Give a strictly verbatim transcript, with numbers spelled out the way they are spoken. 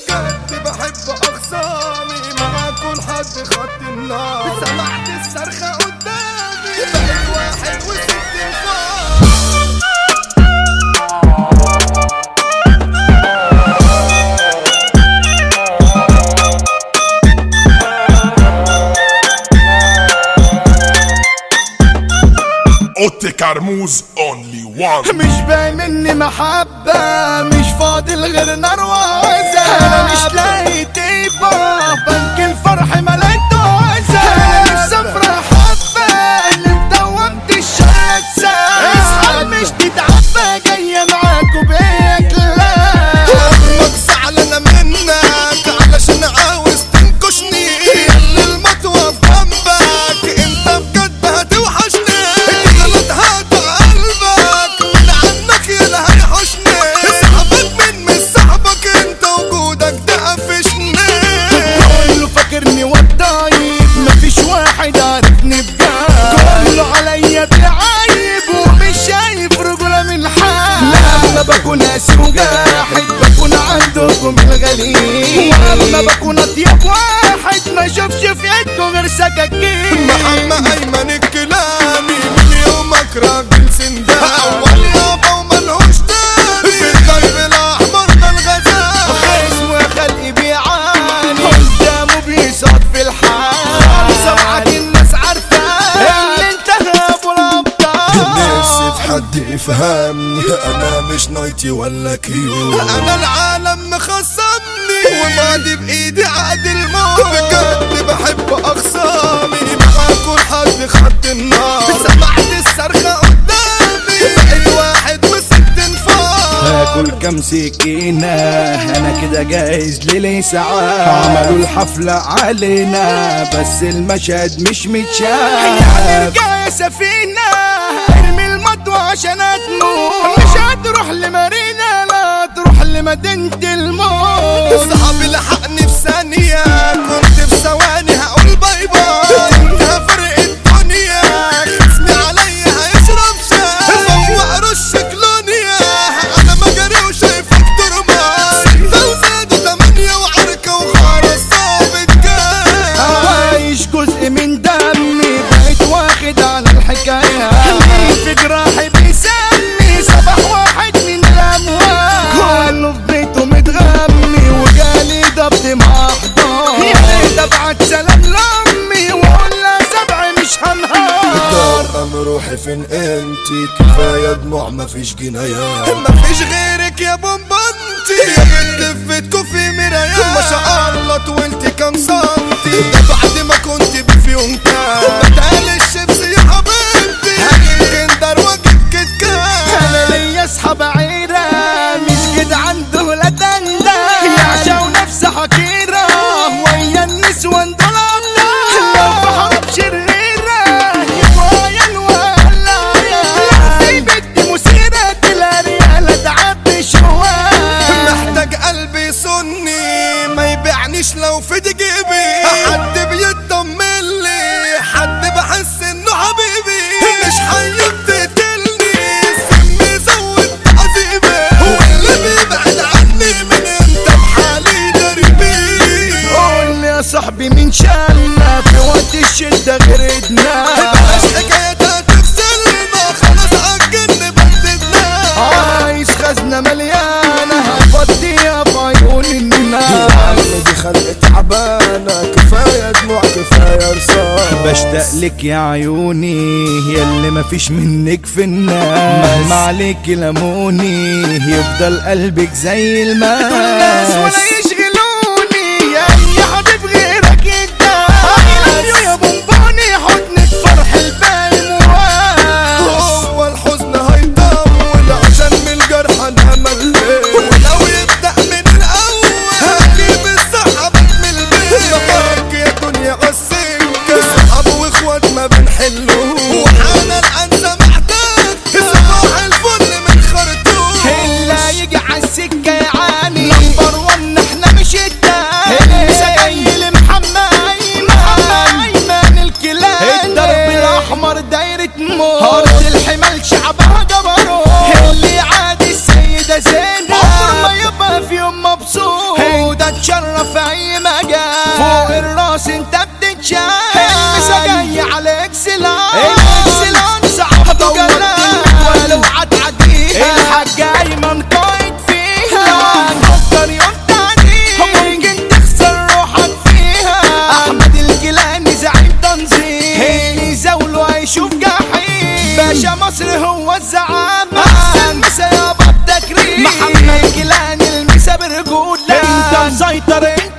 بجد بحب اخصامي ما اكون حد خط النار. سمعت الصرخة قدامي بقيت واحد وست انفار. اوتي كرموز اونلي وان. مش باين مني محبة مش فاضل غير نار وعذاب. انا مش لاقي طيبة بنك الفرح مليته عذاب. انا نفسي افرح حبة اللي مدومت الشر اتساب. اصحى مش تتعبى جاية معاك وبيك لا. امك زعلانة منك علشان عاوز تنكشني. اللي المطوة في جنبك انت بجد هتوحشني. بكون قاسي وجاحد بكون عندكم الغليل. ولما بكون اطيب واحد ما شافش في يدكم غير سكاكين. محمد ايمن الكلامي من يومك راجل سندان. اول يابا وملهوش تاني في الدرب الاحمر ده الغزال. اسمه يا خلقي بيعاني قدامه بيصعد في الحال. سمعك الناس عارفاه اللي انت ابو الابطال. نفسي في حد يفهمني انا مش نايتي ولا كيو. انا العالم مخصمني وماضي بايدي عقد الموت. بجد بحب اخصامي ما اكون حد خط النار. سمعت الصرخة قدامي بقيت واحد وست انفار. هاكل كام سكينة انا كده جاهز للإسعاف. عملوا الحفلة علينا بس المشهد مش متشاف. هنرجع يا سفينة ارمي المطوة عشان اتموت. مش هتروح لمارينا لا تروح لمدينة الموت. صحابي لحقني في ثانية كنت في ثواني هقول باي باي. انت فرق الدنيا خصمي عليا هيشرب شاي. فوق رش كلونيا انا مجري وشايفك ترماي. ستة وزاد وثمانية وعركة وخرا صابت جاي. عايش جزء من دمي بقيت واخد على الحكاية. في جراحي بيسمي صباح واحد من الاموال. كله في بيته متغمي وجالي ضبط مع حضان. يا ريت ابعت سلام لامي واقول لها سبعي مش هنهار. ام روحي فين انتي كفايه دموع مفيش جنايات. مفيش غيرك يا بومبانتي يا بنت في بيتكو في مرايات. ما شاء الله طولتي كام سنتي ده بعد ما كنت بفيهم كام. بتقال الشمس يا حبيبتي هجيب كندر واجيب كيت كام. انا ليا اصحاب عيره مش كده عنده ولا دنده. يعشقوا نفس حقيره ويا النسوان دول ابطال. لو في حرب شريره يبقى يا الولايه. لو في بنت مثيره الارياله تعبي شوال. محتاج قلبي يصني ما يبيعنيش لو في جيبي. حد بيطمن لي حد بحس انه حبيبي. مش حيوب تقتلني سمي زود عذيبي. واللي بيبعد عني من انت بحالي دربي. قول لي يا صاحبي مين شالنا في وقت الشدة غير ايدنا. بلاش حكايتها تفصلنا خلاص عالجن بددنا. عايز خزنة مليانة هفضيها في عيون الناس. دي خلقة تعبانة كفاية دموع كفاية رصاص. بشتاق لك يا عيوني ياللي مفيش منك في الناس. مهما عليك لموني يفضل قلبك زي الماس. الناس ولا يشغلوني يا اي حبيب غيرك انت. يا بومبوني حضنك فرح الباقي مواس. هو الحزن هيطول عشان من الجرح انا مليت. ولو يبدأ من الاول هجيب الصحة من البيت. شفاك يا دنيا غسلك صحاب واخوات ما بنحلوه. وحانا الانسى محتاج صباح الفل من خرطوش. اللي يجي عالسكة يعاني نمبر ون احنا باشا مصر هو الزعامة احسن مسا يابا التكريم محمد كيلاني المسا برجولة انت مسيطر انت